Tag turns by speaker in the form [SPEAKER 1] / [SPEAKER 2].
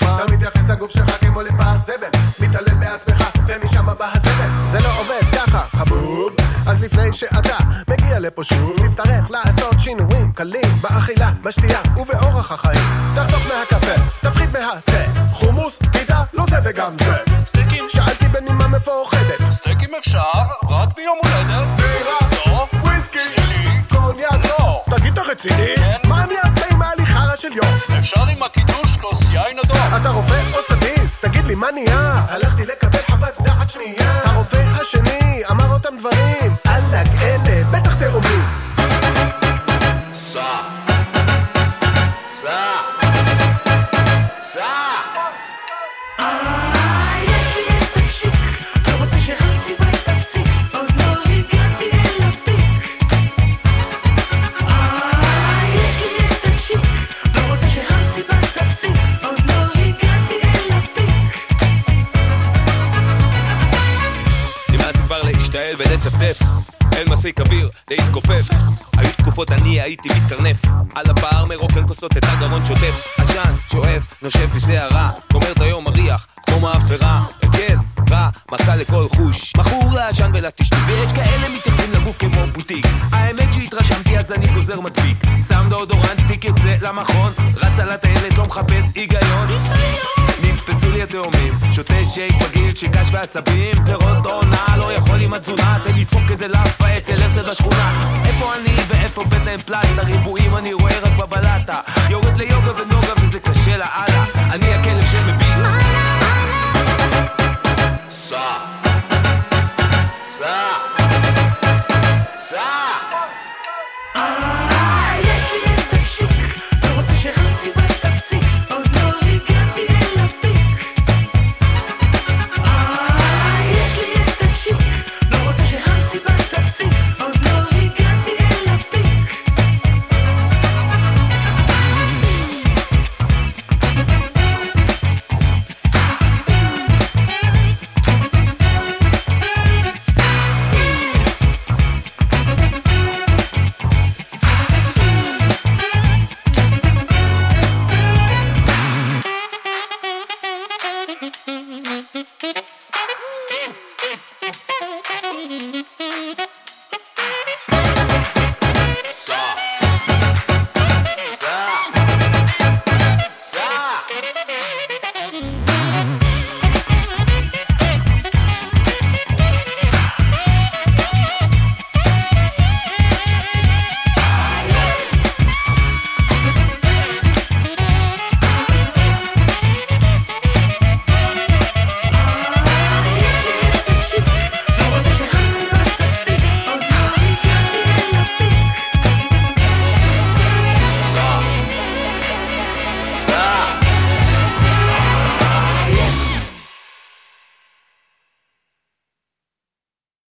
[SPEAKER 1] משמע אתה מתייחס לגוף שלך כמו לפעת זבל, מתעלל בעצמך ומשם הבא הזבל. זה לא עובד ככה חבוב, אז לפני שאתה מגיע לפה שוב תצטרך לעשות שינויים קלים באכילה, בשתייה ובאורח החיים. תחתוך מהקפה, תפחית מהתה, חומוס, פיתה, לא זה וגם זה. סטייקים? שאלתי בנימה מפוחדת.
[SPEAKER 2] סטייקים אפשר, רק ביום הולדת.
[SPEAKER 1] בירה?
[SPEAKER 2] לא.
[SPEAKER 1] וויסקי?
[SPEAKER 2] שלי?
[SPEAKER 1] קוניאק?
[SPEAKER 2] לא.
[SPEAKER 1] תגיד אתה רציני?
[SPEAKER 2] כן.
[SPEAKER 1] מה אני אעשה עם ההליכה של יום?
[SPEAKER 2] אפשר עם הקידוש כוס יין אדום.
[SPEAKER 1] אתה רופא או סדיסט? תגיד לי מה נהיה? הלכתי לקבל חוות דעת שנייה. הרופא השני אמר אותם דברים אלג אלה בטח תאומים.
[SPEAKER 3] סע
[SPEAKER 4] יש לי את השיק, לא רוצה שהסיבה תפסיק, עוד לא הגעתי אל הפיק. יש לי את השיק, לא רוצה שהסיבה תפסיק, עוד לא הגעתי אל הפיק.
[SPEAKER 5] נמאס כבר להשתעל ולצפצף, אין מספיק אוויר להתכופף. היו תקופות אני הייתי מתקרנף על הבר מרוקן כוסות את הגרון שוטף, עשן שואף נושף בשערה, גומר את היום מריח כמו מאפרה, כן רע מכה לכל חוש, מכור לעשן ולטשטי, ויש כאלה מתייחסים לגוף כמו בוטיק. האמת שהתרשמתי אז אני גוזר מדביק, שם דאודורנט סטיק יוצא למכון, רץ על הטיילת לא מחפש היגיון. נתפסו לי התאומים, שותה שייק בגיל שקש ועצבים, פירות עונה לא יכול עם התזונה, תן לדפוק איזה לאפה אצל הרצל בשכונה. איפה אני ואיפה בית להם פלט, הריבועים אני רואה רק בבלטה, יורד ליוגה ונוגה וזה קשה לאללה. אני הכלב של